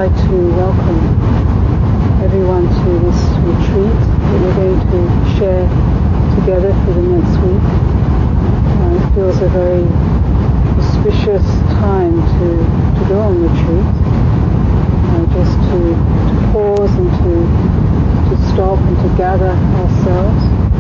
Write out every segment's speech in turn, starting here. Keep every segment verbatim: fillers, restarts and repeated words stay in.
like to welcome everyone to this retreat that we're going to share together for the next week. Uh, it feels a very auspicious time to, to go on retreat, uh, just to, to pause and to, to stop and to gather ourselves.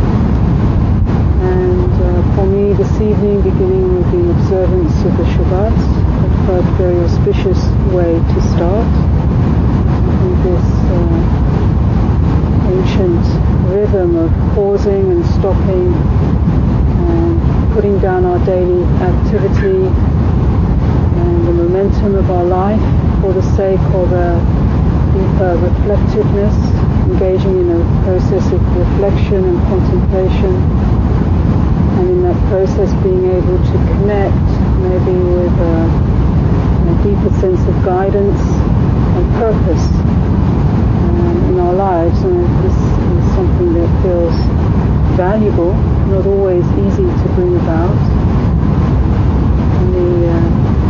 And uh, for me this evening, beginning with the observance of the Shabbat, I felt a very auspicious way to start with this uh, ancient rhythm of pausing and stopping and putting down our daily activity and the momentum of our life for the sake of a deeper reflectiveness, engaging in a process of reflection and contemplation, and in that process being able to connect maybe with a, a deeper sense of guidance and purpose um, in our lives. And this is something that feels valuable, not always easy to bring about. In the uh,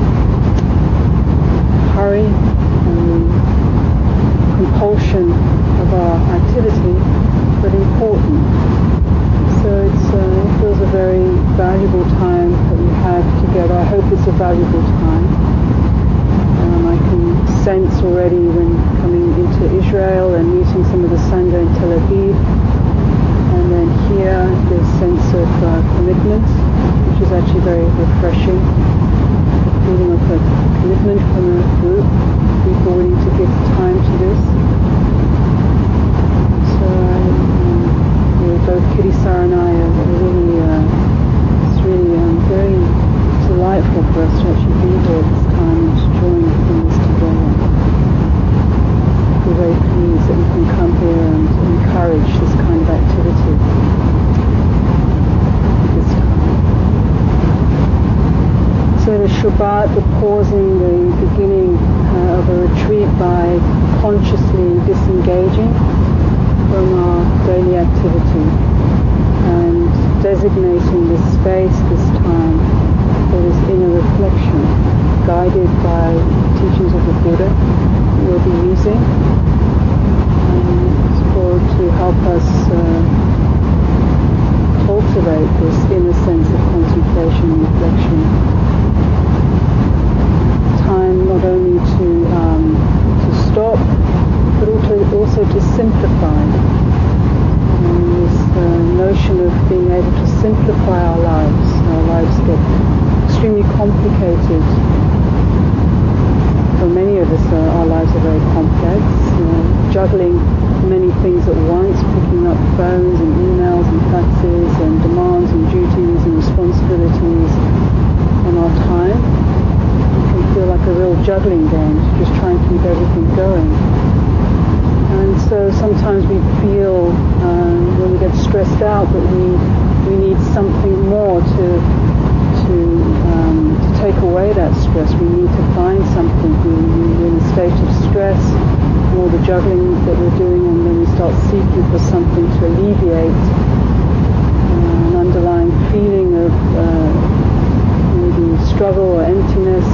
hurry and the compulsion of our activity, but important. So it's, uh, it feels a very valuable time that we have together. I hope it's a valuable time. Um, I can sense already when coming into Israel and meeting some of the Sangha in Tel Aviv, and then here this sense of uh, commitment, which is actually very refreshing. The feeling of a commitment from a group, people willing to give time to this. So uh, both Kitty Sarah and I are really, uh, it's really um, very delightful for us to actually be here at this time and to join in this together. We're very pleased that we can come here and encourage this kind of activity at this time. So the Shabbat, the pausing, the beginning uh, of a retreat by consciously disengaging from our daily activity and designating this space, this time, for this inner reflection, guided by teachings of the Buddha we'll be using, and for to help us uh, cultivate this inner sense of contemplation and reflection. Time not only to um, to stop, but also, also to simplify. And this uh, notion of being able to simplify our lives. Our lives get extremely complicated. For many of us, uh, our lives are very complex. You know, juggling many things at once, picking up phones and emails and faxes and demands and duties and responsibilities on our time. It can feel like a real juggling game to just try and keep everything going. And so sometimes we feel um, when we get stressed out that we we need something more to to um, to take away that stress. We need to find something. We, we're in a state of stress, all the juggling that we're doing, and then we start seeking for something to alleviate uh, an underlying feeling of uh, maybe struggle or emptiness.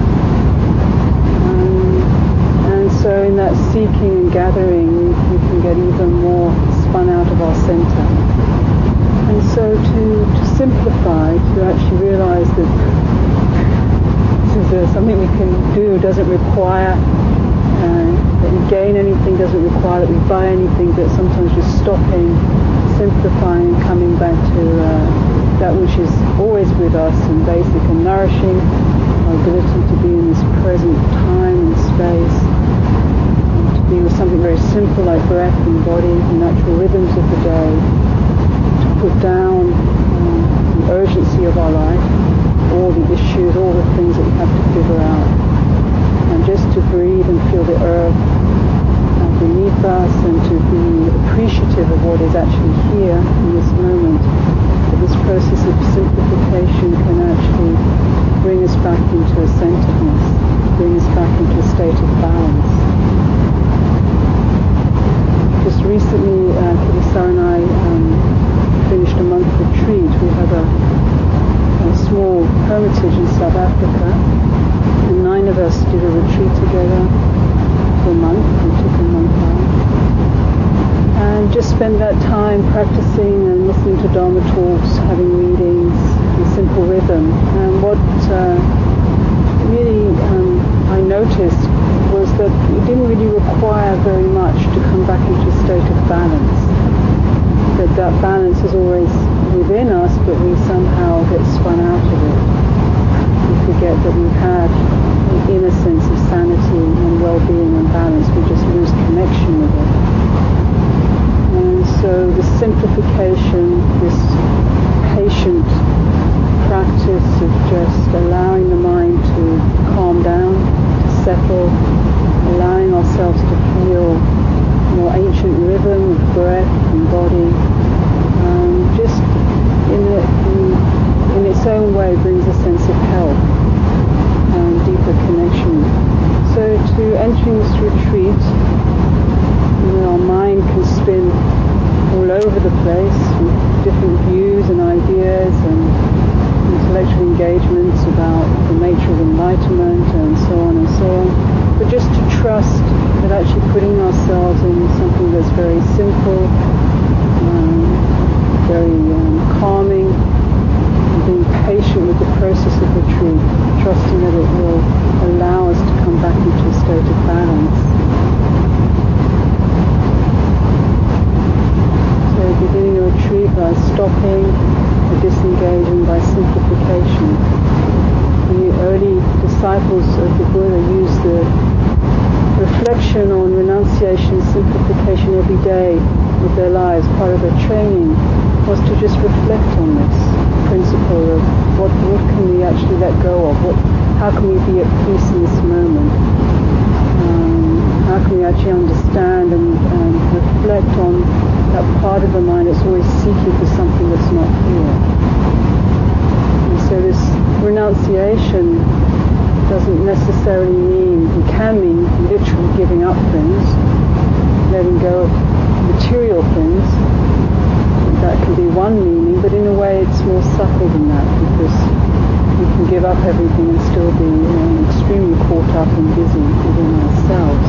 So in that seeking and gathering, we, we can get even more spun out of our center. And so to, to simplify, to actually realize that this is uh, something we can do, doesn't require uh, that we gain anything, doesn't require that we buy anything, but sometimes just stopping, simplifying, and coming back to uh, that which is always with us and basic and nourishing, our ability to be in this present time and space. Be with something very simple like breath and body, the natural rhythms of the day, to put down um, the urgency of our life, all the issues, all the things that we have to figure out, and just to breathe and feel the earth uh, beneath us, and to be appreciative of what is actually here in this moment. That this process of simplification can actually bring us back into a centeredness, bring us back into a state of balance. Just recently, uh, Kitty Sarah and I um, finished a month retreat. We had a, a small hermitage in South Africa, and nine of us did a retreat together. a month. We took a month out. And just spend that time practicing and listening to Dharma talks, having readings, in simple rhythm. And what uh, really um, I noticed was that it didn't really require very much to come back into a state of balance. That that balance is always within us, but we somehow get spun out of it. We forget that we have an inner sense of sanity and well-being and balance. We just lose connection with it. And so the simplification, this patient practice of just allowing the mind to calm down, to settle, allowing ourselves to feel more ancient rhythm of breath and body, um, just in, a, in, in its own way brings a sense of health and deeper connection. So to entering this retreat, you know, our mind can spin all over the place with different views and ideas and intellectual engagements about the nature of enlightenment and so on and so on. But just to trust that actually putting ourselves in something that's very simple, um, very um, calming, and being patient with the process of retreat, trusting that it will allow us to come back into a state of balance. So beginning a retreat by stopping or disengaging by simplification. The early disciples of the Buddha used the reflection on renunciation, simplification every day of their lives. Part of their training was to just reflect on this principle of what, what can we actually let go of, what, how can we be at peace in this moment, um, how can we actually understand and, and reflect on that part of the mind that's always seeking for something that's not here. And so this renunciation doesn't necessarily mean, it can mean literally giving up things, letting go of material things. That can be one meaning, but in a way it's more subtle than that, because we can give up everything and still be, you know, extremely caught up and busy within ourselves.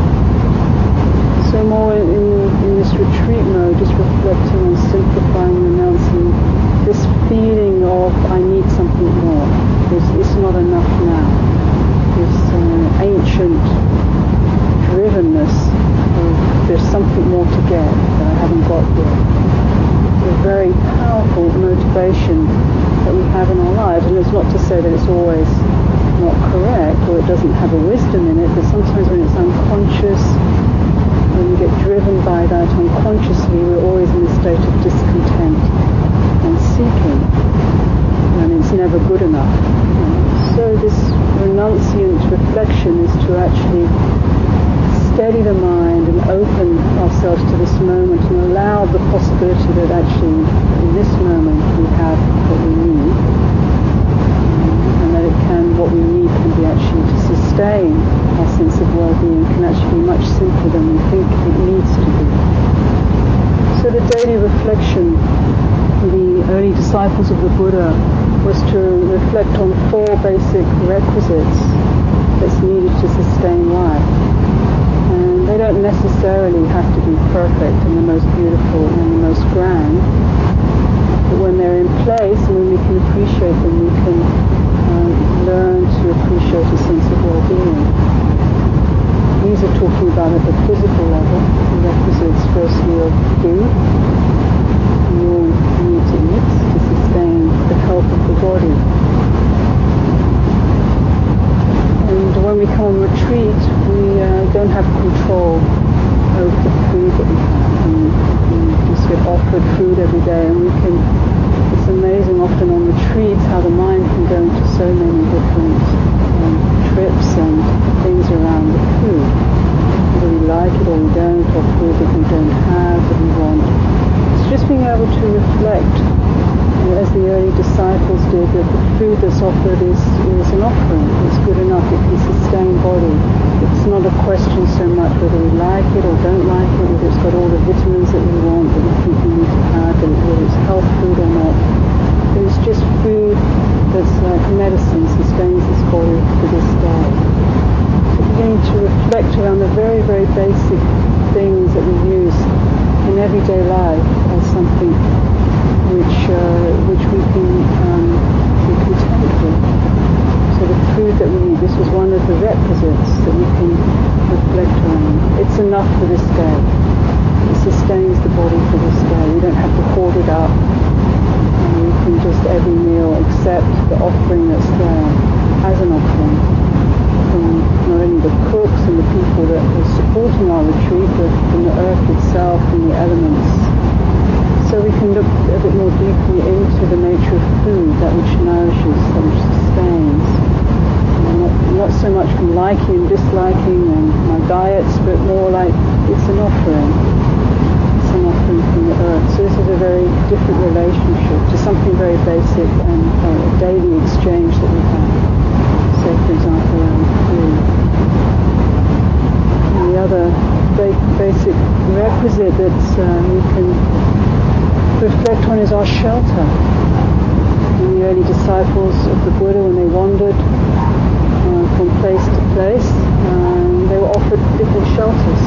So more in, in this retreat mode, just reflecting on simplifying, renouncing this feeling of I need something more. It's, it's not enough now. This uh, ancient drivenness of there's something more to get that I haven't got yet. It's a very powerful motivation that we have in our lives, and it's not to say that it's always not correct or it doesn't have a wisdom in it, but sometimes when it's unconscious, when we get driven by that unconsciously, we're always in a state of discontent and seeking, and it's never good enough. So this renunciant reflection is to actually steady the mind and open ourselves to this moment and allow the possibility that actually in this moment we have what we need, and that it can, what we need can be actually to sustain our sense of well-being can actually be much simpler than we think it needs to be. So the daily reflection, the early disciples of the Buddha, was to reflect on four basic requisites that's needed to sustain life. And they don't necessarily have to be perfect and the most beautiful and the most grand, but when they're in place and when we can appreciate them, we can uh, learn to appreciate a sense of well-being. These are talking about at the physical level, the requisites firstly of food. We all need to eat to sustain the health of the body. And when we come on retreat, we uh, don't have control over the food that we have. And we just get offered food every day, and we can, it's amazing often on retreats how the mind can go into so many different um, trips and things around the food. Whether we like it or we don't, or food that we don't have, that we want. It's just being able to reflect, as the early disciples did, that the food that's offered is, is an offering. It's good enough. It can sustain body. It's not a question so much whether we like it or don't like it, whether it's got all the vitamins that we want, that we think we need to have, whether it's health food or not. It's just food that's like medicine, sustains this body for this day. So beginning to reflect reflect around the very, very basic things that we use in everyday life as something which uh, which we can um, be content with. So the food that we eat, this was one of the requisites that we can reflect on. It's enough for this day. It sustains the body for this day. We don't have to hoard it up. And we can just every meal accept the offering that's there as an offering from not only the cooks and the people that are supporting our retreat, but from the earth itself and the elements. So we can look a bit more deeply into the nature of food, that which nourishes, that which sustains. And not, not so much from liking and disliking and my diets, but more like it's an offering. It's an offering from the earth. So this is a very different relationship to something very basic and uh, a daily exchange that we have. Say, for example, around food. And the other ba- basic requisite that uh, we can reflect on is our shelter. And the early disciples of the Buddha, when they wandered uh, from place to place, um, they were offered different shelters.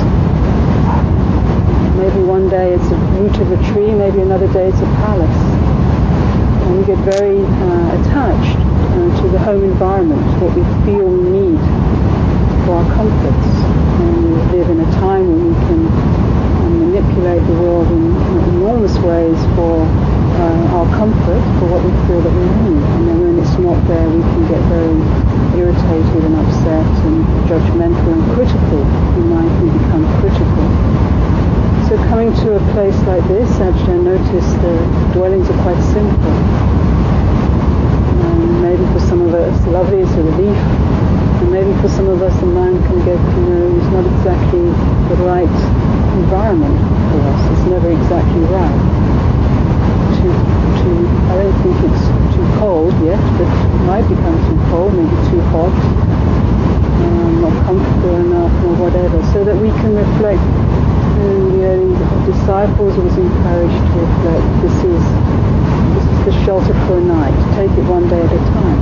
Maybe one day it's the root of a tree, maybe another day it's a palace. And we get very uh, attached uh, to the home environment, what we feel we need for our comforts. And we live in a time when we can manipulate the world in, in enormous ways for uh, our comfort, for what we feel that we need. And then when it's not there, we can get very irritated and upset and judgmental and critical. The mind can become critical. So coming to a place like this, actually I noticed the dwellings are quite simple. Um, maybe for some of us, lovely is a relief. And maybe for some of us, the mind can get, you know, it's not exactly the right environment for us. It's never exactly right. Too, too, I don't think it's too cold yet, but it might become too cold, maybe too hot, um, not comfortable enough, or whatever. So that we can reflect. And the early disciples was encouraged to reflect. This is this is the shelter for a night. Take it one day at a time.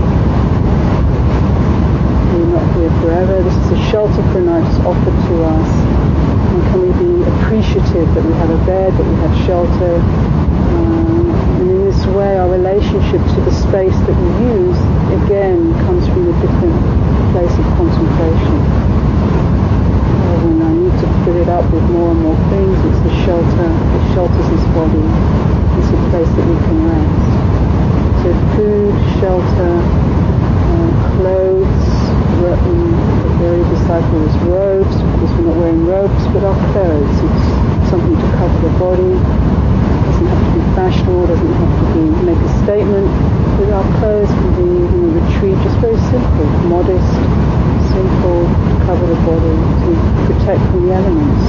We're not here forever. This is a shelter for a night. It's offered to us. And can we be appreciative that we have a bed, that we have shelter? Um, and in this way, our relationship to the space that we use, again, comes from a different place of contemplation. Uh, when I need to fill it up with more and more things, it's the shelter. It shelters this body. It's a place that we can rest. So food, shelter, uh, clothes, the early disciples robes, because we're not wearing robes, but our clothes. It's something to cover the body. It doesn't have to be fashionable, doesn't have to be make a statement. But our clothes can be in a retreat just very simple, modest, simple, to cover the body, to protect from the elements.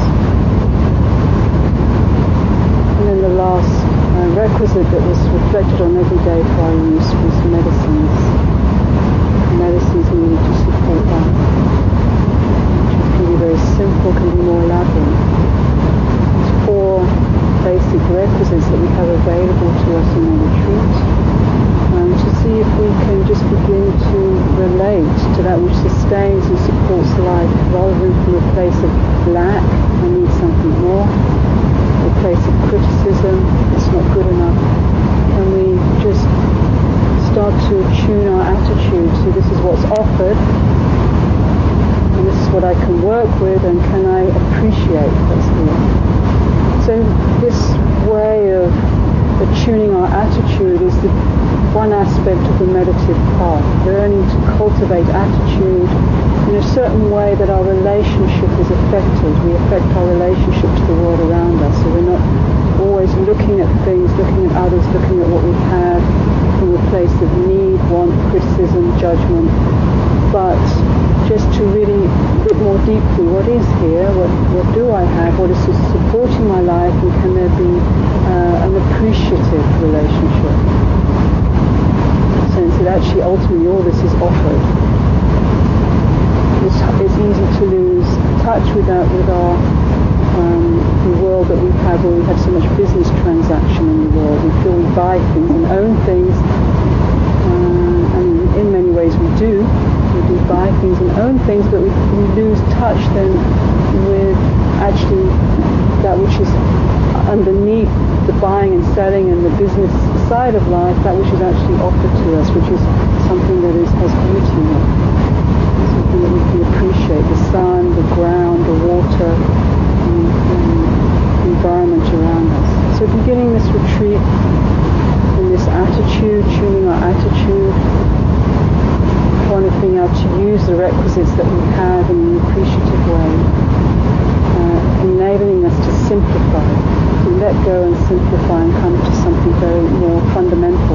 And then the last uh, requisite that was reflected on every day for our use was medicines. Medicines needed to support that. Which can be very simple, can be more elaborate. It's four basic requisites that we have available to us in the retreat. Um, to see if we can just begin to relate to that which sustains and supports life, rather than from a place of lack, I need something more, a place of criticism, it's not good enough. And we just start to tune our attitude to this is what's offered, and this is what I can work with, and can I appreciate what's here. So this way of attuning our attitude is the one aspect of the meditative path, learning to cultivate attitude in a certain way that our relationship is affected. We affect our relationship to the world around us, so we're not always looking at things, looking at others, looking at what we have from a place of need, want, criticism, judgment, but just to really look more deeply, what is here, what, what do I have, what is supporting my life, and can there be uh, an appreciative relationship? Sense that actually ultimately all this is offered. It's, it's easy to lose touch with that, with our um, the world that we have, where we have so much business transaction in the world. We feel we buy things and own things, uh, and in many ways we do. We do buy things and own things, but we, we lose touch then with actually that which is underneath the buying and selling and the business side of life, that which is actually offered to us, which is something that is, has beauty in it, something that we can appreciate, the sun, the ground, the water, and, and the environment around us. So beginning this retreat in this attitude, tuning our attitude, one of being able to use the requisites that we have in an appreciative way, uh, enabling us to simplify, to let go and simplify and come to something very more fundamental.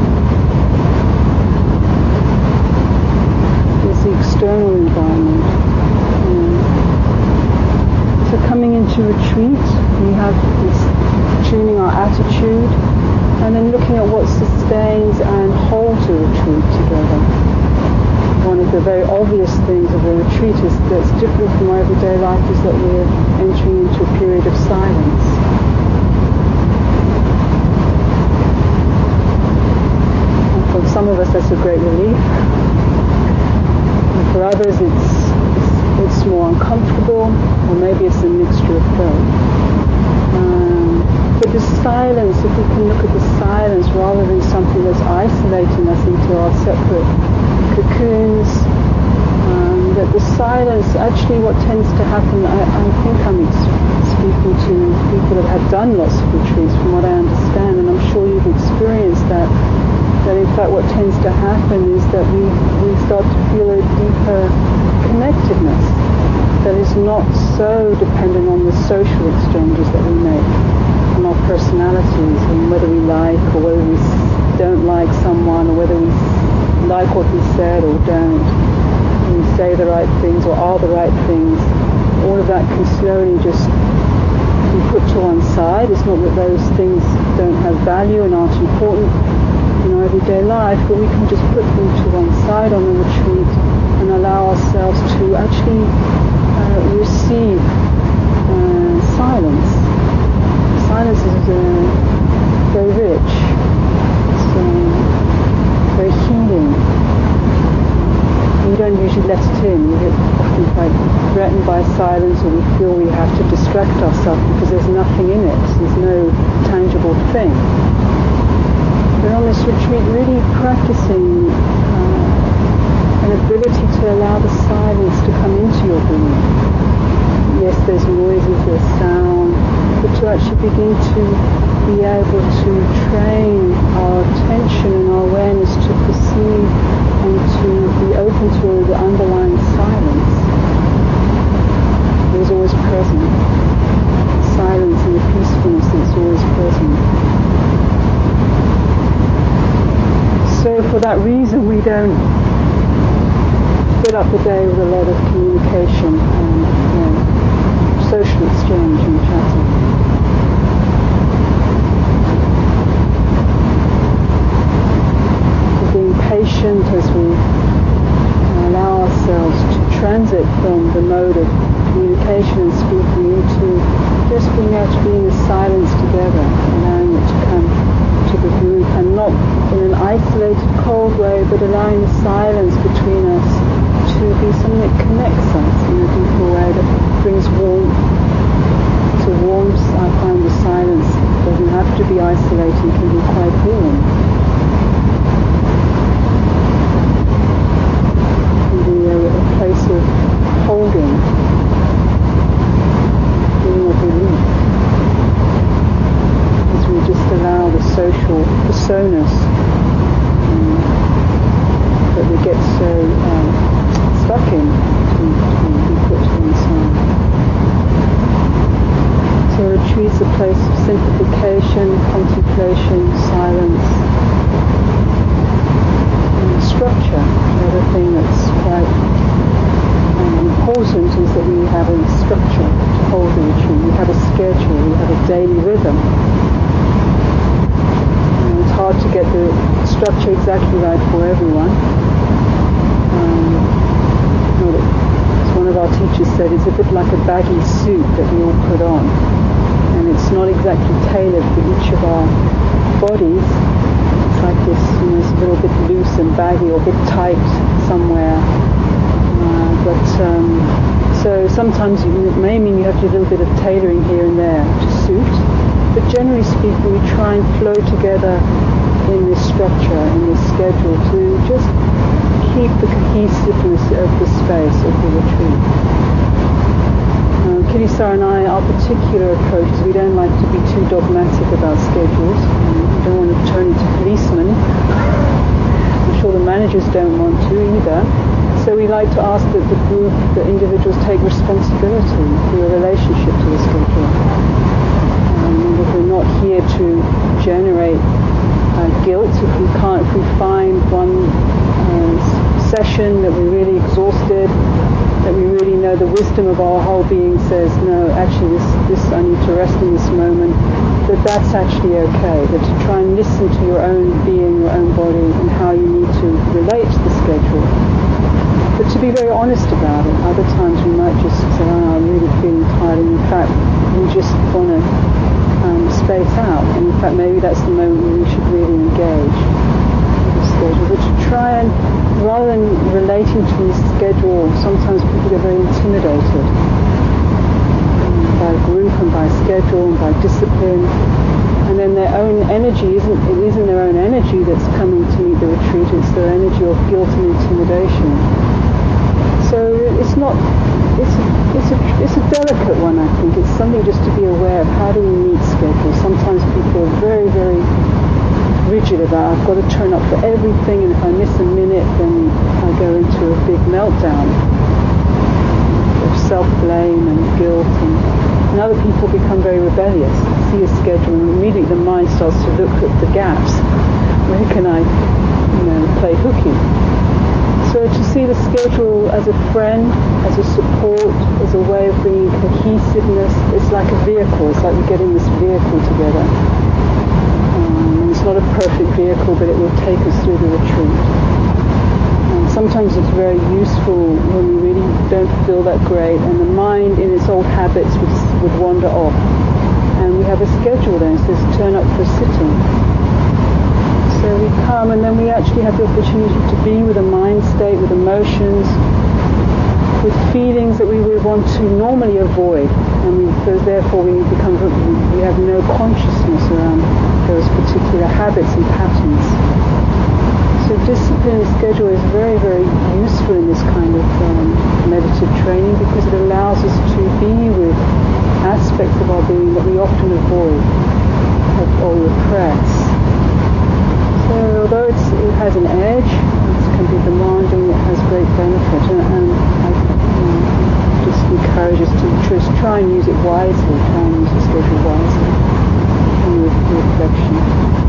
There's the external environment. Um, so coming into retreat, we have this tuning our attitude, and then looking at what sustains and holds a retreat together. One of the very obvious things of a retreat is that's different from our everyday life is that we're entering into a period of silence. And for some of us that's a great relief. And for others it's, it's, it's more uncomfortable, or maybe it's a mixture of both. Um, but the silence, if we can look at the silence rather than something that's isolating us into our separate cocoons, um, that the silence, actually what tends to happen, I, I think I'm ex- speaking to people that have done lots of retreats from what I understand, and I'm sure you've experienced that, that in fact what tends to happen is that we, we start to feel a deeper connectedness that is not so dependent on the social exchanges that we make, on our personalities, and whether we like or whether we don't like someone, or whether we like what we said or don't, and we say the right things or are the right things. All of that can slowly just be put to one side. It's not that those things don't have value and aren't important in our everyday life, but we can just put them to one side on the retreat and allow ourselves to actually uh, receive uh, silence. Silence is uh, very rich. It's uh, very healing. We don't usually let it in. We get often quite threatened by silence, or we feel we have to distract ourselves because there's nothing in it. There's no tangible thing. But on this retreat, really practicing uh, an ability to allow the silence to come into your being. Yes, there's noises, there's sound, but to actually begin to be able to train our attention and our awareness to perceive and to be open to the underlying silence. It is always present. Silence and the peacefulness that's always present. So for that reason we don't fill up the day with a lot of communication and you know, social exchange and chatting. Patient as we allow ourselves to transit from the mode of communication and speaking into just being able to be in the silence together, allowing it to come to the group, and not in an isolated, cold way, but allowing the silence between us to be something that connects us in a deeper way, that brings warmth. To warmth, I find the silence doesn't have to be isolating, can be quite healing. A place of holding, feeling of relief, as we just allow the social personas um, that we get so um, stuck in to, to be put to one side. So retreat's a place of simplification, contemplation, silence, and structure. The other thing that's quite um, important is that we have a structure to hold the retreat. We have a schedule, we have a daily rhythm. And it's hard to get the structure exactly right for everyone. Um, you know, as one of our teachers said, it's a bit like a baggy suit that we all put on. And it's not exactly tailored for each of our bodies. It's like this, you know, it's a little bit loose and baggy or a bit tight somewhere. sometimes it may mean you have to do a little bit of tailoring here and there to suit, but generally speaking we try and flow together in this structure, in this schedule, to just keep the cohesiveness of the space of the retreat. Um, Kitty-Sara and I, our particular approach is we don't like to be too dogmatic about schedules. Um, we don't want to turn into policemen. I'm sure the managers don't want to either. So we like to ask that the group, the individuals take responsibility for your relationship to the schedule. Um, that we're not here to generate uh, guilt if we can't, if we find one uh, session that we're really exhausted, that we really know the wisdom of our whole being says, no, actually this, this I need to rest in this moment, that that's actually okay, that to try and listen to your own being, your own body, and how you need to relate to the schedule. But to be very honest about it, other times we might just say, oh, I'm really feeling tired, and in fact we just want to um, space out, and in fact maybe that's the moment when we should really engage with the schedule. But to try and, rather than relating to the schedule, sometimes people get very intimidated um, by group and by schedule and by discipline, and then their own energy isn't, it isn't their own energy that's coming to meet the retreat, it's their energy of guilt and intimidation. So it's not, it's a, it's a, it's a delicate one, I think. It's something just to be aware of. How do we meet schedules? Sometimes people are very, very rigid about, I've got to turn up for everything, and if I miss a minute, then I go into a big meltdown of self-blame and guilt. And, and other people become very rebellious, see a schedule, and immediately the mind starts to look at the gaps. Where can I, you know, play hooky? So to see the schedule as a friend, as a support, as a way of bringing cohesiveness, it's like a vehicle. It's like we're getting this vehicle together. Um, it's not a perfect vehicle, but it will take us through the retreat. And sometimes it's very useful when we really don't feel that great, and the mind in its old habits would, would wander off. And we have a schedule then, it says turn up for sitting. So we come, and then we actually have the opportunity to be with a mind state, with emotions, with feelings that we would want to normally avoid, and we, so therefore we become, we have no consciousness around those particular habits and patterns. So discipline and schedule is very, very useful in this kind of um, meditative training, because it allows us to be with aspects of our being that we often avoid or repress. So although it's, it has an edge, it can be demanding, it has great benefit, and, and I you know, just encourage us to just try and use it wisely, try and use the schedule wisely, and with reflection.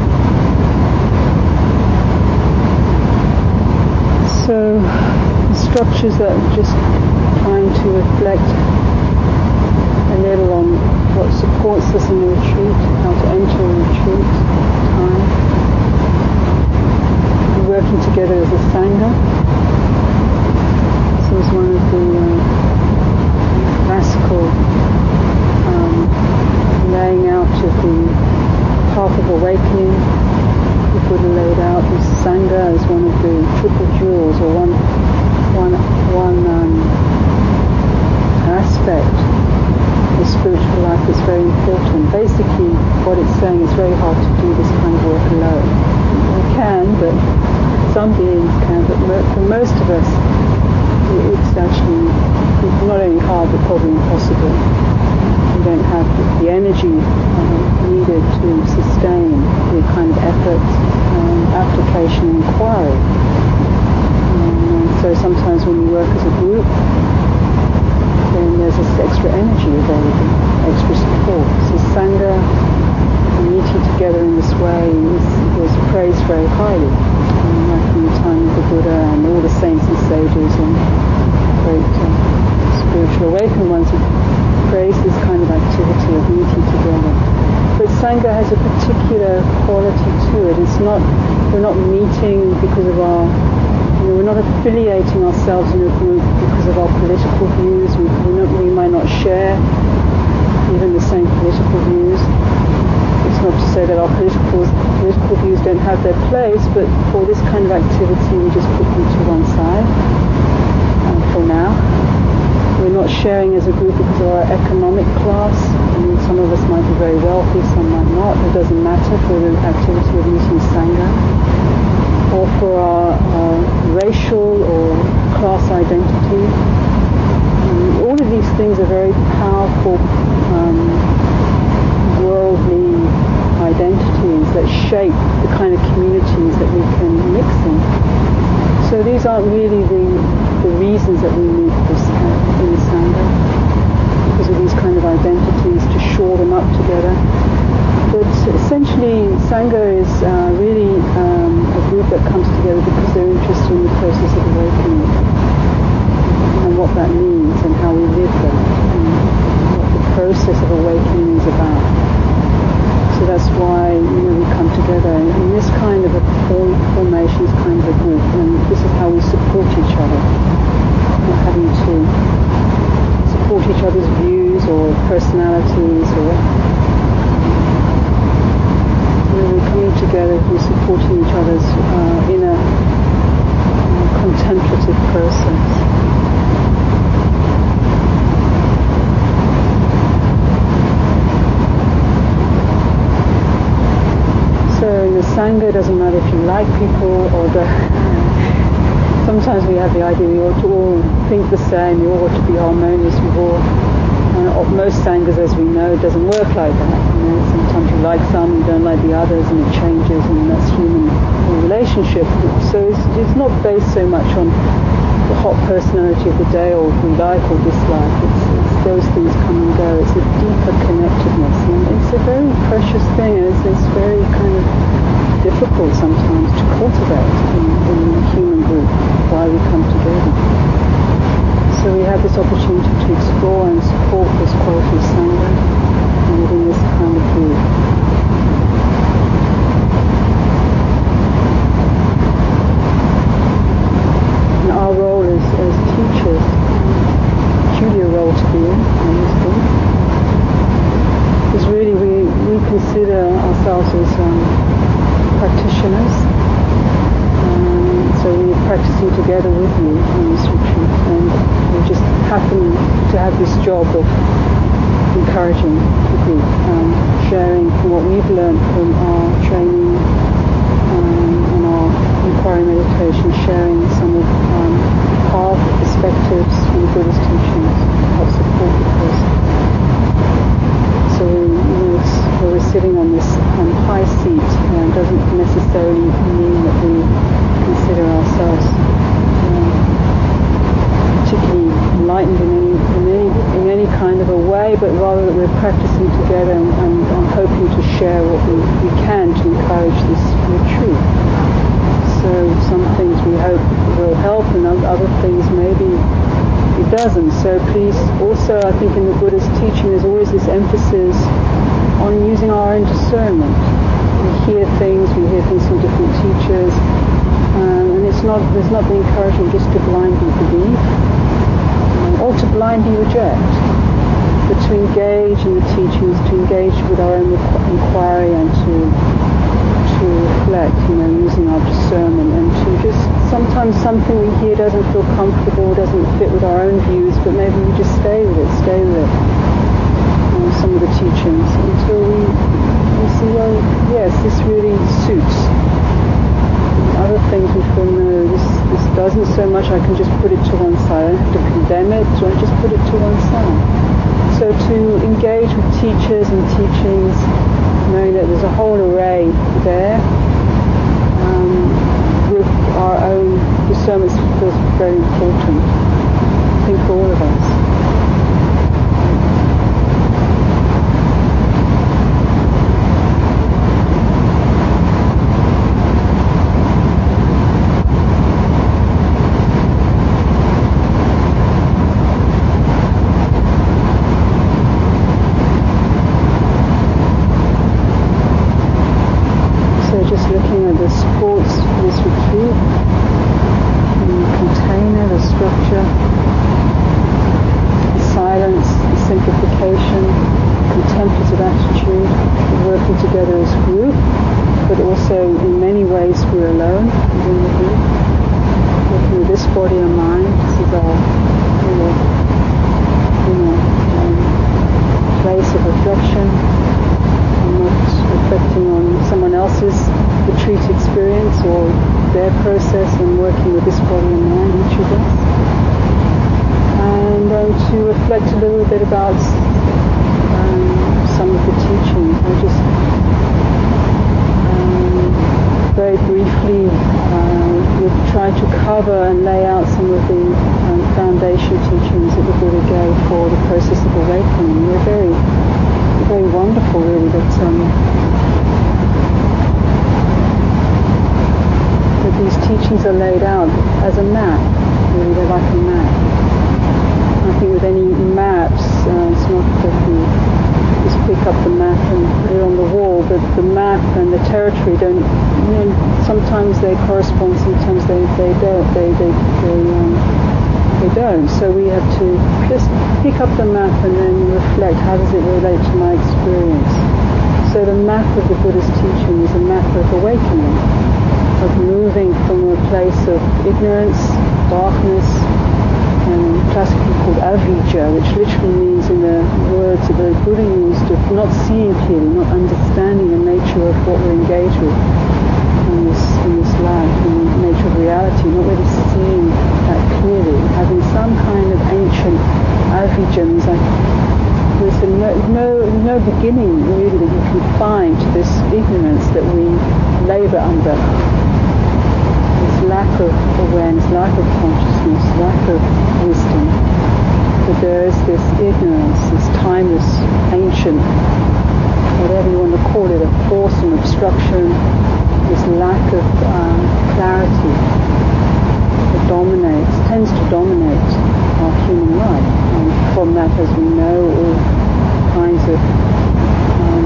So the structures that are just trying to reflect a little on what supports us in the retreat, how to enter a retreat, time. Working together as a Sangha. This was one of the uh, classical um, laying out of the path of awakening. The Buddha laid out this Sangha as one of the triple jewels, or one one one um, aspect of spiritual life that's very important. Basically, what it's saying is very hard to do this kind of work alone. We can, but some beings can, but for most of us it's actually not only hard but probably impossible. We don't have the energy um, needed to sustain the kind of effort, um, application and inquiry. Um, and so sometimes when we work as a group, then there's this extra energy available, extra support. So Sangha, meeting together in this way, is, was praised very highly. Like from the time of the Buddha and all the saints and sages and great uh, spiritual awakened ones who praise this kind of activity of meeting together. But Sangha has a particular quality to it. It's not, we're not meeting because of our, you know, we're not affiliating ourselves in a group because of our political views. We, we, not, we might not share even the same political views. It's not to say that our political, political views don't have their place, but for this kind of activity we just put them to one side uh, for now. We're not not sharing as a group because of our economic class. I mean, some of us might be very wealthy, some might not. It doesn't matter for the activity of meeting Sangha. Or for our, our racial or class identity. Um, all of these things are very powerful um, worldly identities that shape the kind of communities that we can mix in. So these aren't really the, the reasons that we meet this, uh, in the Sangha, because of these kind of identities, to shore them up together. But essentially, Sangha is uh, really um, a group that comes together because they're interested in the process of awakening and what that means and how we live that and what the process of awakening is about. So that's why, you know, we come together in this kind of a form, formation, this kind of a group, and this is how we support each other. Not having to support each other's views or personalities, or you know, we're coming together, we're supporting each other's uh, inner uh, contemplative process. So in the Sangha, it doesn't matter if you like people or the, sometimes we have the idea we ought to all think the same, we all ought to be harmonious, we all, uh, most Sanghas, as we know, doesn't work like that. You know, sometimes you like some, you don't like the others, and it changes, and that's human relationship. So it's, it's not based so much on the hot personality of the day, or if we like or dislike. It's, it's those things come and go. It's a deeper connectedness, and it's a very precious thing, and it's, it's very kind of difficult sometimes to cultivate in, in a human group while we come together. So we have this opportunity to explore and support this quality of Sangha within this kind of group. And our role as, as teachers, peculiar role to be in in this group, is really we, we consider ourselves as um, practitioners. Um, so we're practicing together with you on this retreat, and we just happen to have this job of encouraging the group, um, sharing from what we've learned from our training um, and our inquiry meditation, sharing some of um, our perspectives from the Buddhist teachings to help support the person. So you know, it's, we're sitting on this um, high seat, and uh, doesn't necessarily mean that we consider ourselves um, particularly enlightened in any, in any in any kind of a way, but rather that we're practicing together and, and, and hoping to share what we, we can to encourage this retreat. So some things we hope will help, and other things maybe it doesn't. So please, also I think in the Buddhist teaching there's always this emphasis on using our own discernment. We hear things, we hear things from different teachers, um, and it's not there's not the encouragement just to blindly believe um, or to blindly reject, but to engage in the teachings, to engage with our own inquiry, and to to reflect, you know, using our discernment, and to just, sometimes something we hear doesn't feel comfortable, doesn't fit with our own views, but maybe we just stay with it, stay with it, you know, some of the teachings, until we, we see, well, yes, this really suits. Other things we feel, no, this, this doesn't so much, I can just put it to one side, I don't have to condemn it, so I just put it to one side. So to engage with teachers and teachings, knowing that there's a whole array there, um, with our own discernment feels very important, I think, for all of us. reflect a little bit about um, some of the teachings. I just um, very briefly uh, would try to cover and lay out some of the um, foundation teachings that the Buddha gave for the process of awakening. They're very, very wonderful, really, that, um, that these teachings are laid out as a map. Really, they're like a map. I think with any maps, uh, it's not that you just pick up the map and put it on the wall, but the map and the territory don't, you know, sometimes they correspond, sometimes they, they don't, they, they, they, um, they don't. So we have to just pick up the map and then reflect, how does it relate to my experience? So the map of the Buddha's teaching is a map of awakening, of moving from a place of ignorance, darkness, and classically called avijja, which literally means, in the words that the Buddha used, of not seeing clearly, not understanding the nature of what we're engaged with in this, in this life, in the nature of reality, not really seeing that clearly, having some kind of ancient avijja, means like there's a no, no, no beginning really that you can find to this ignorance that we labour under. Lack of awareness, lack of consciousness, lack of wisdom. But there is this ignorance, this timeless, ancient, whatever you want to call it, a force and obstruction, this lack of um, clarity that dominates, tends to dominate our human life. And from that, as we know, all kinds of um,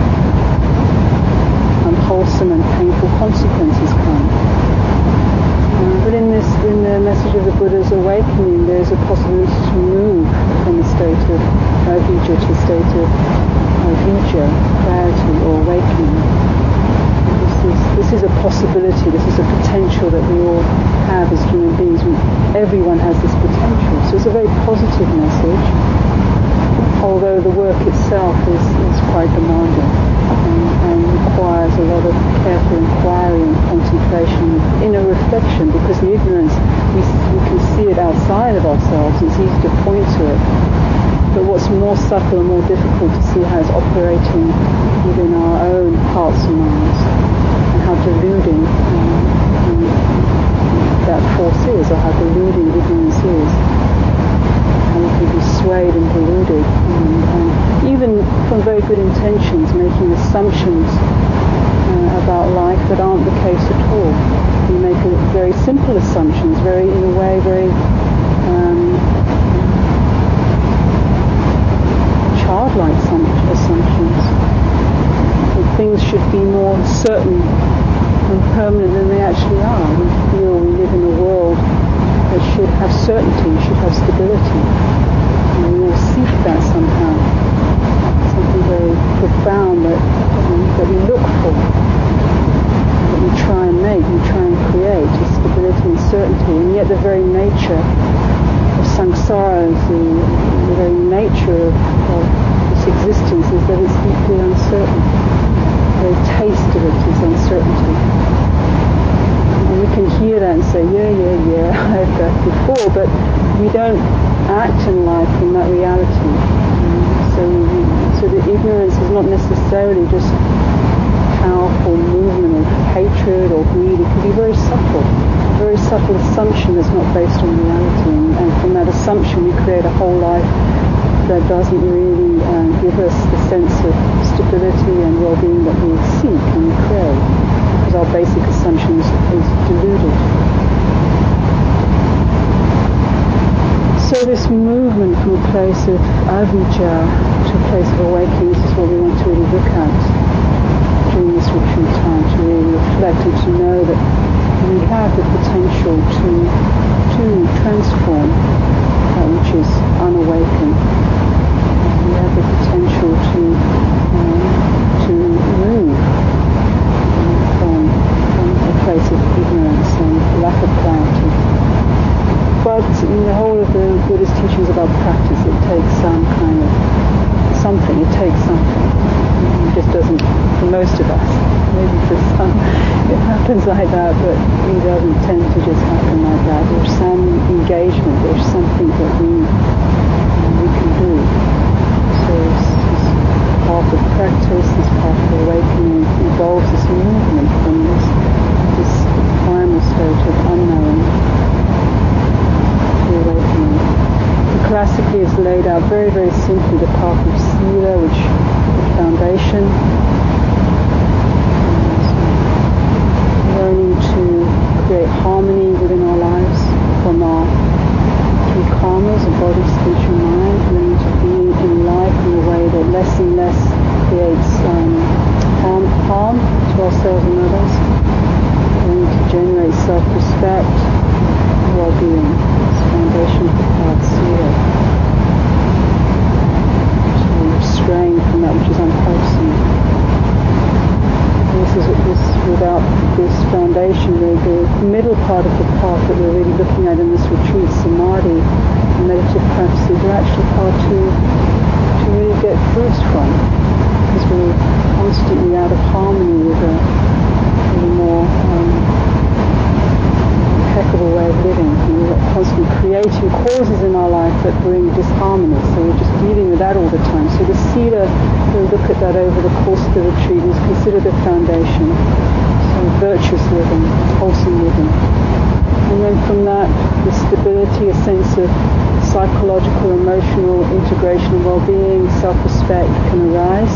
unwholesome and painful consequences come. But in this, in the message of the Buddha's awakening, there's a possibility to move from a state of avijja to a state of avijja, clarity or awakening. This is, this is a possibility, this is a potential that we all have as human beings. We, everyone has this potential. So it's a very positive message, although the work itself is, is quite demanding and, and requires a lot of careful inquiry and contemplation, inner reflection, because the ignorance, we, we can see it outside of ourselves, it's easy to point to it. But what's more subtle and more difficult to see how it's operating within our own hearts and minds, and how deluding um, um, that force is, or how deluding ignorance is. And we can be swayed and deluded, and, and even from very good intentions, making assumptions uh, about life that aren't the case at all. We make a, very simple assumptions, very, in a way, very um, childlike assumptions. That things should be more certain and permanent than they actually are. We feel we live in a world that should have certainty, should have stability. And we all seek that somehow. Something very profound that, um, that we look for, that we try and make, we try and create, is stability and certainty. And yet the very nature of samsara, the, the very nature of, of this existence is that it's deeply uncertain. The very taste of it is uncertainty. And we can hear that and say, yeah, yeah, yeah, I heard that before, but we don't act in life in that reality. So, we, so the ignorance is not necessarily just powerful movement of hatred or greed. It can be very subtle, a very subtle assumption that's not based on reality. And, and from that assumption, we create a whole life that doesn't really um, give us the sense of stability and well-being that we seek and we crave, because our basic assumption is, is deluded. So this movement from a place of avijja to a place of awakening, this is what we want to really look at during this retreat time, to really reflect and to know that we have the potential to to transform that which is unawakened. We have the potential to um, to move from, from a place of ignorance and lack of clarity. But in the whole of the Buddhist teachings about practice, it takes some kind of something, it takes something. It just doesn't, for most of us, maybe for some it happens like that, but it doesn't tend to just happen like that. There's some engagement, there's something that we, we can classically is laid out very, very simply the path of Sila, which is the foundation. Learning to create harmony within our lives from our three karmas, of body, speech and mind, learning to be in life in a way that less and less creates um, harm, harm to ourselves and others, learning to generate self-respect and well-being. It's the foundation of the path Sila. To restrain from that which is unwholesome. This is this, without this foundation, the, the middle part of the path that we're really looking at in this retreat, samadhi, and meditative practices, are actually hard to, to really get fruits from, because we're constantly out of harmony with a, with a more um, impeccable way of living. We're constantly creating causes in our life that bring disharmony, so we're just dealing with that all the time. So the Sila, we'll look at that over the course of the retreat, is considered a foundation. So virtuous living, wholesome living. And then from that, the stability, a sense of psychological, emotional integration and well-being, self-respect can arise.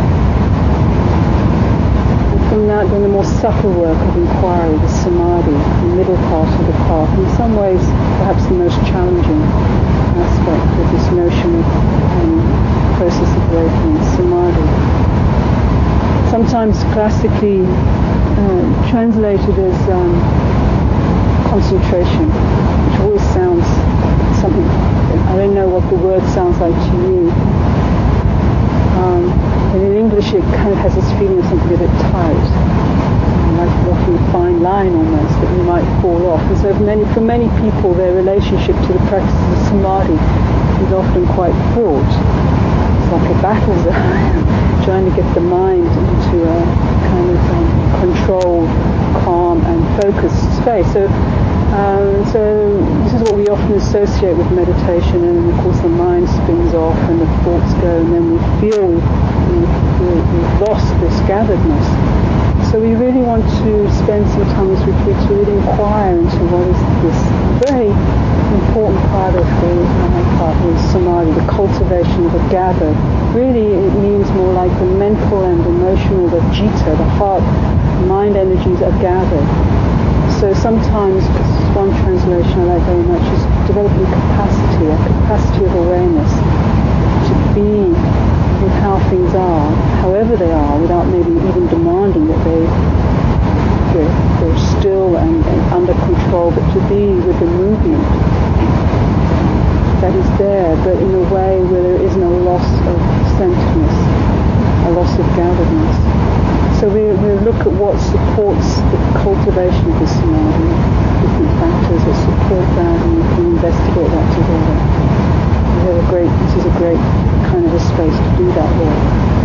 And from that, then the more subtle work of inquiry, the samadhi, the middle part of the path, in some ways perhaps the most challenging aspect of this notion of um, process of awakening, samadhi. Sometimes classically uh, translated as um, concentration, which always sounds something, I don't know what the word sounds like to you. Um, and in English it kind of has this feeling of something a bit tight, like walking a fine line almost, that you might fall off. And so for many, for many people, their relationship to the practice of samadhi is often quite fraught. It's like a battle zone, trying to get the mind into a kind of um, controlled, calm and focused space. So, um, so this is what we often associate with meditation, and of course the mind spins off and the thoughts go, and then we feel we've, we've lost this gatheredness. So we really want to spend some time this retreat to really inquire into what is this very important part of the uh, part of samadhi, the cultivation of a gather. Really it means more like the mental and emotional, the jita, the heart, mind energies are gathered. So sometimes, one translation I like very much is developing capacity, a capacity of awareness to be with how things are, however they are, without maybe even demanding that they, they're, they're still and, and under control, but to be with the movement that is there, but in a way where there isn't a loss of centeredness, a loss of gatheredness. So we, we look at what supports the cultivation of the samadhi, different factors that support that, and we can investigate that together. We have a great, this is a great kind of a space to do that work.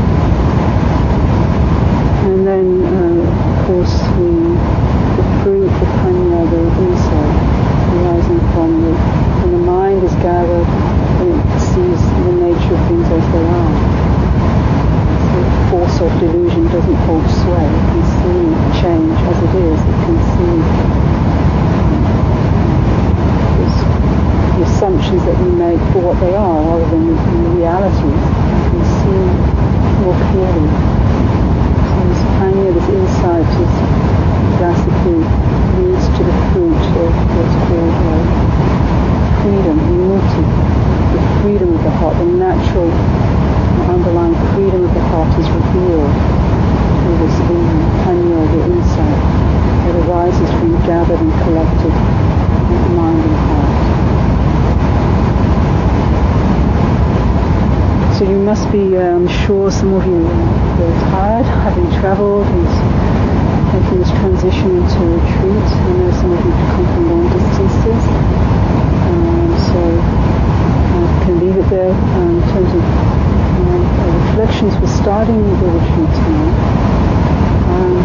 And then, uh, of course, the, the fruit, the panya, the insight arising from the, when the mind is gathered and it sees the nature of things as they are. The force of delusion doesn't hold sway. It can see change as it is. It can see the assumptions that we make for what they are rather than the realities. You can see more clearly. So this panya, this insight, is classically leads to the fruit of what's called uh, freedom, vimukti, the freedom of the heart, the natural underlying freedom of the heart is revealed through this panya, the insight that arises from gathered and collected mind and heart. So you must be, I'm um, sure some of you are very tired, having travelled and making this transition into a retreat. I know some of you come from long distances, um, so I can leave it there um, in terms of um, reflections for starting the retreat tonight. Um,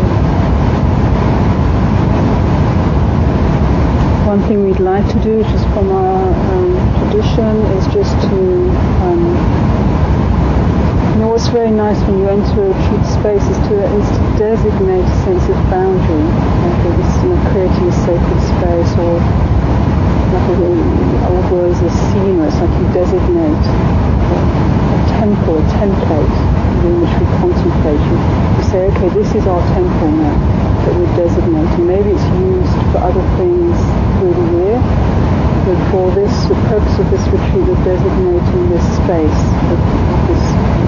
one thing we'd like to do, just from our um, tradition, is just to um, you know, what's very nice when you enter a retreat space is to, is to designate a sense of boundary, like a, you know, creating a sacred space, or like a, old words, a scene, it's like you designate a, a temple, a template in which we contemplate. You, you say, okay, this is our temple now that we're designating. Maybe it's used for other things through the year, but for this, the purpose of this retreat, we're designating this space, this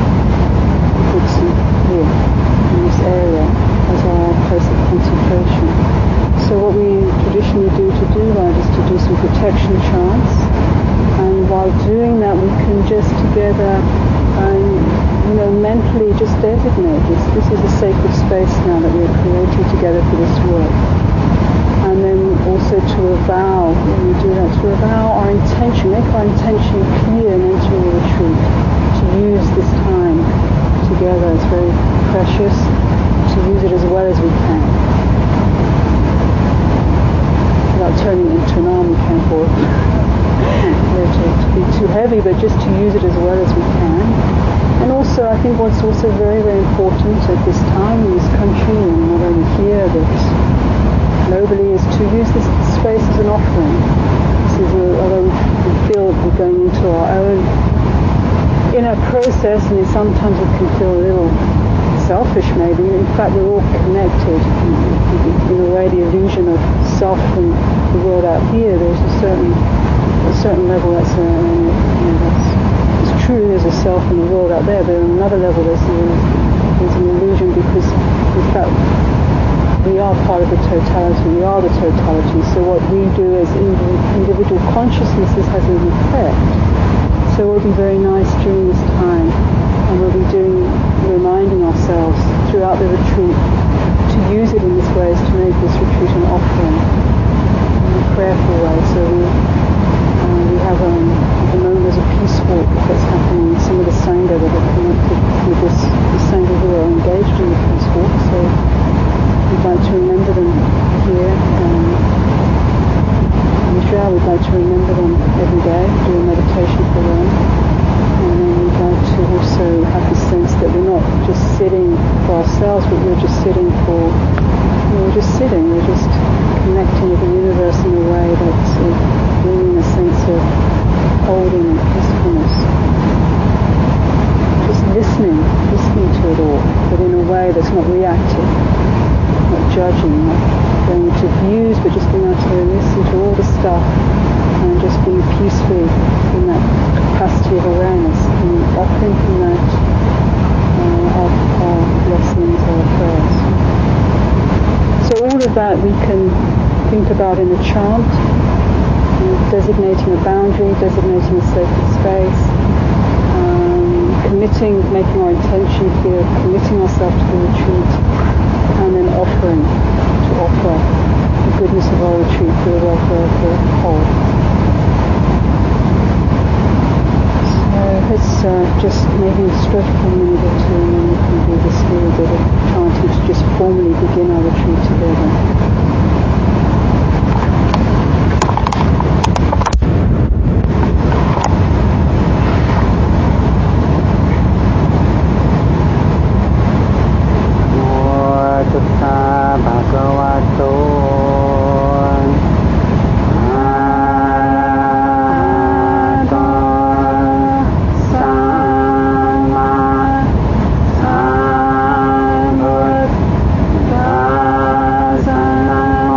here, in this area, as our place of contemplation. So what we traditionally do to do that is to do some protection chants, and while doing that we can just together and you know mentally just designate this. This is a sacred space now that we're creating together for this work. And then also to avow, when we do that, to avow our intention, make our intention clear in entering the retreat, to use this time together. It's very precious, to use it as well as we can, without turning it into an army camp or to, to be too heavy, but just to use it as well as we can. And also, I think what's also very, very important at this time in this country, and not only here, but globally, is to use this space as an offering. This is a, although we feel we're going into our own inner process, and sometimes it can feel a little selfish maybe. In fact, we're all connected. In a way, the illusion of self and the world out here, there's a certain a certain level that's, a, you know, that's it's true, there's a self in the world out there, but on another level there's, there's an illusion, because in fact we are part of the totality, we are the totality, so what we do as individual consciousnesses has an effect. So it will be very nice during this time, and we'll be doing, reminding ourselves throughout the retreat to use it in this way, is to make this retreat an offering in a prayerful way. So we, uh, we have um, at the moment there's a peace walk that's happening. Some of the Sangha that are connected with this, the Sangha who are engaged in the peace walk, so we'd like to remember them here. Um, in Israel, we'd like to remember them every day, do a meditation for them. And then we'd like to also have the sense that we're not just sitting for ourselves, but we're just sitting for, you know, we're just sitting, we're just connecting with the universe in a way that's uh, bringing a sense of holding and peacefulness. Just listening, listening to it all, but in a way that's not reactive, not judging, not going into views, but just being able to listen to all the stuff and just being peacefully in that capacity of awareness, and offering from that uh, our, our blessings, our prayers. So all of that we can think about in the chant, you know, designating a boundary, designating a sacred space, um, committing, making our intention clear, committing ourselves to the retreat, and then offering, to offer the goodness of our retreat for the welfare of the whole. Let's uh, just maybe stretch for a minute or two, and then we can do this little bit of chanting to just formally begin our retreat together. Sana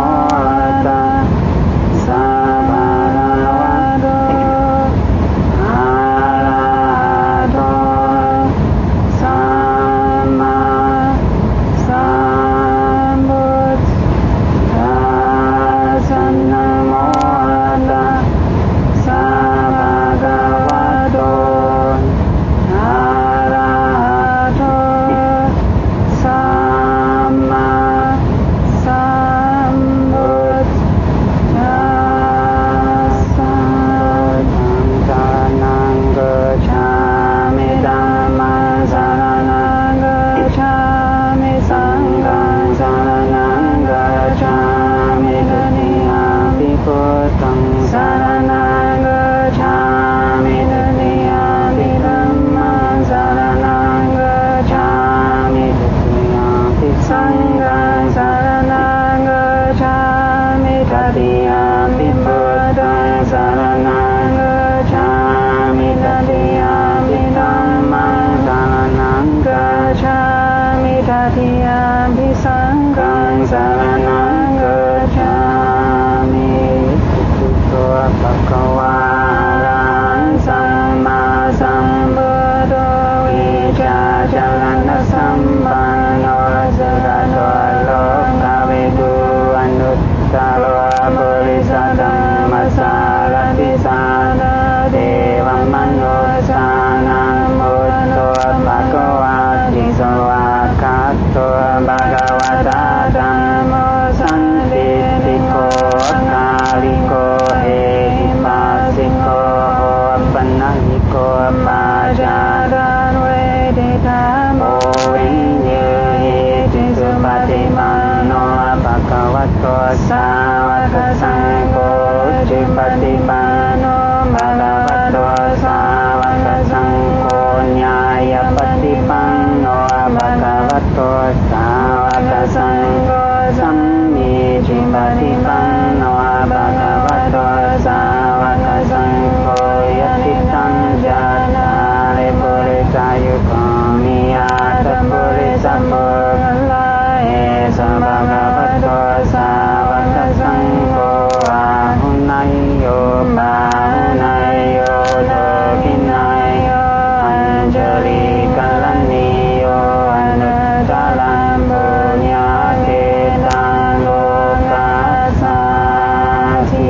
นหิโกปาจารันเวทิธามโอวินยูหิติสุปฏิปันโนภะคะวะโตสาวกสังโฆสุปฏิปันโนภะคะวะโตสาวกสังโฆญาณปฏิปันโนภะคะวะโตสาวกสังโฆสัมมิจิปฏิปันโนภะคะวะโตสาวกสังโฆยติตังจาตาริปุริสายุโกมิยาตปุริสปุลาเอสะภะคะวะโตสาวกสังโฆอาหุนายโยปาหุนายโยโลกินายโยอัญจลิกัลลนิโยอนุตตรังปุญญาเตตังโลกัสสาธิ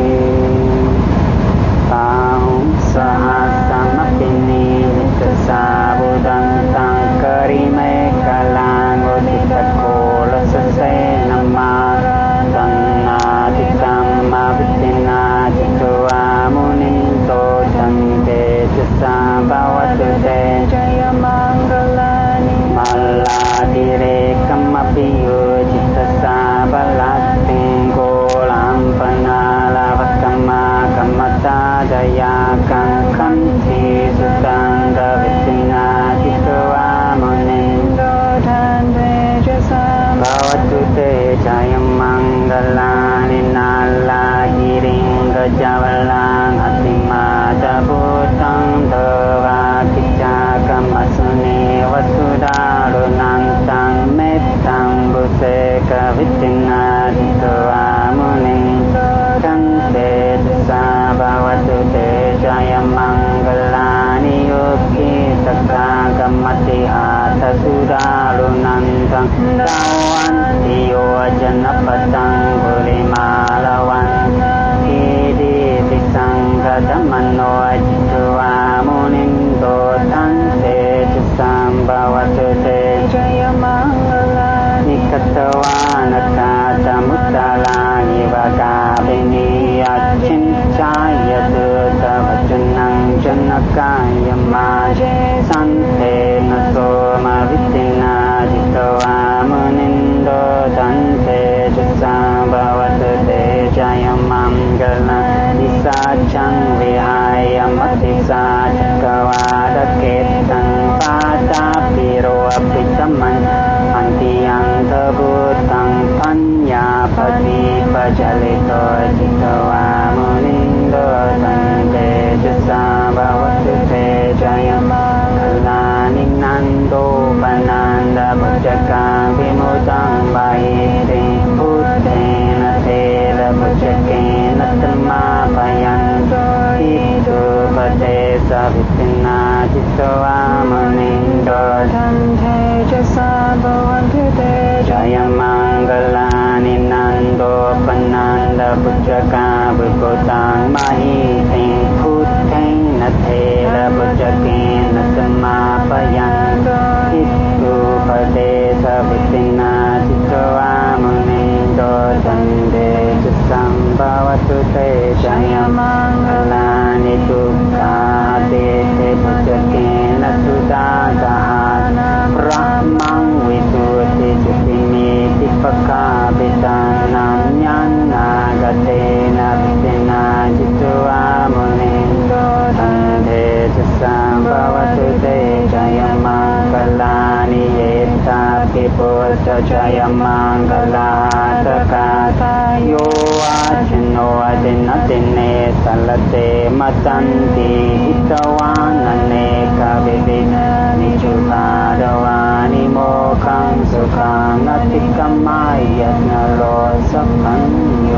ปาหุสหัสสมปินีนิตสาบุดันตังกริเมกลังโอติตะโกลสเสนมาตังนาติตัมมาวิตินาจิตวามุนิโตจันเตจสาภาวตุเตจยมังกลานิมัลลาดิเรกัมมปิโยจิตสาบลัตติงโกลัมปนาลาภกัมมากัมมตาจยากังคันติสุตังกวิตินาจิตวามุนิโตทันเตจสาภาวตุเตจยมังกลานินาลาหิริงกจาวลังอติมาตาพุตังเทวากิจากัมมัสเนวสุดารุนันตังเมตตังบุเสกวิตินาจิตวามุนิโตทันเตจสาภาวตุเตจยมังกลานิโยกิสกากัมมติอาตสุดารุนันตังดาวันติโยจนะปตังบุริมาลาวันอิติปิสังกตมโนจิตวามุนิโตทันเตจสัมภาวตุเตจยมังกลานิกัตวานกาตมุตตาลานิวากาเปนิยัจฉินจายตุตวัจนังจนกายมาเจสันเตนะโสมาวิตินาจิตวามุนิโตทันเตจสัมภาวตุเตจยมังกลานิสัจจังวิหายมัตติสาจักวาดเกตังปาตาปิโรปิตมันอันติยังทบุตังปัญญาปฏิปัจจลิโตจิตวามุนิโตทันเตจสัมภาวตุเตจยมังกลานินันโตปนันดาบุจกังวิมุตตังบาหิติพุทเทนะเทระบุจเกนะตัมมาปยันโตอิตุปเตสะวิตินาจิตวามุนิโตทันเตจสัมภาวตุเตจยมังกลานินันโตปนันดาบุจกังวิมุตตังบาหิติพุทเทนะเทระบุจเกนะตัมมาปยันโตอิตุปเตสะวิตินาจิตวามุนิโตทันเตจสัมภาวตุเตจยมังกลานิทุกขาเตเตปุจเกนะสุดาสหาพระมังวิสุทธิจุติมิติปกาปิตานัญญานากเตนะวิตินาจิตวามุนิโตทันเตจสัมภาวตุเตจยมังกลานิเยตาปิปุจจยมังกลาตกาตโยอาชโนเตนะเตเนสัลเตมตันติหิตวานันเนกะวิวินานิจุปาดวานิโมขังสุขังอติกัมมายะนะโลสัพพัญโย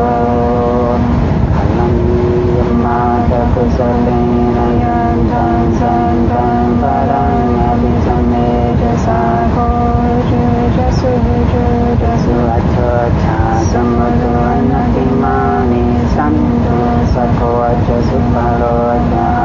ขันลังยมาตะกุสเลนะยันตังสันตังปะรังอภิสัมเมจะสาโคจุจะสุจุจะสุอัตถะสมุตุอนัตติมานิสันตุสัพพะจะสุปโลจะ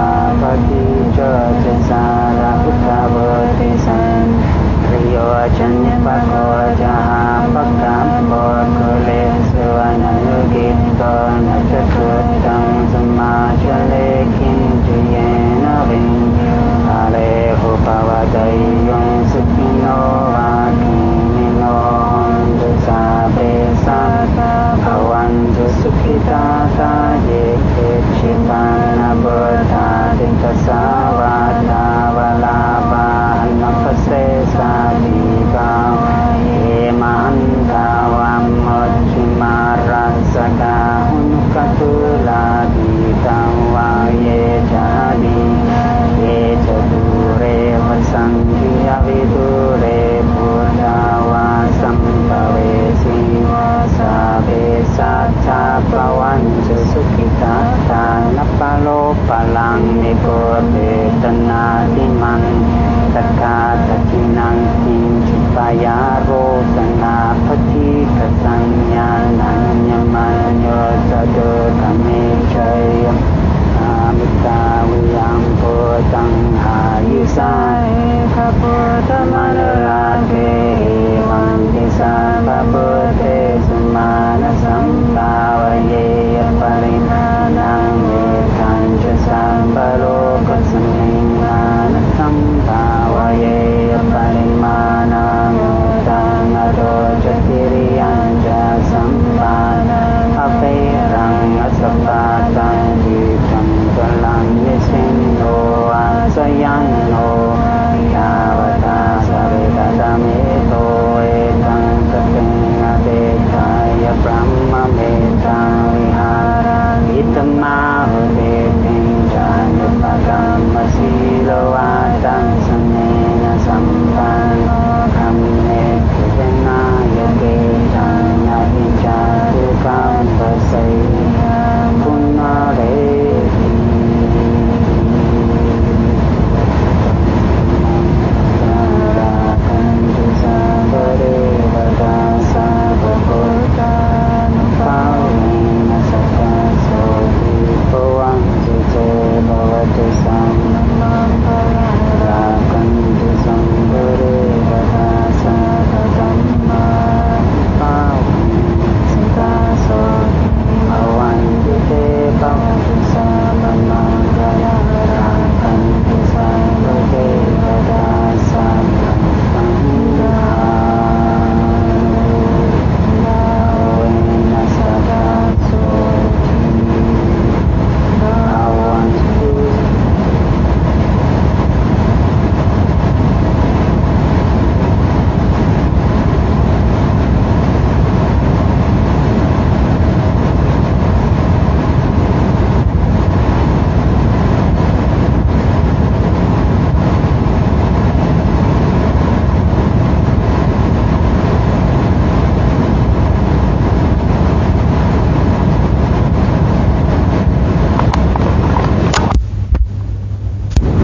มังสัทธาตะทินังกินจิปายา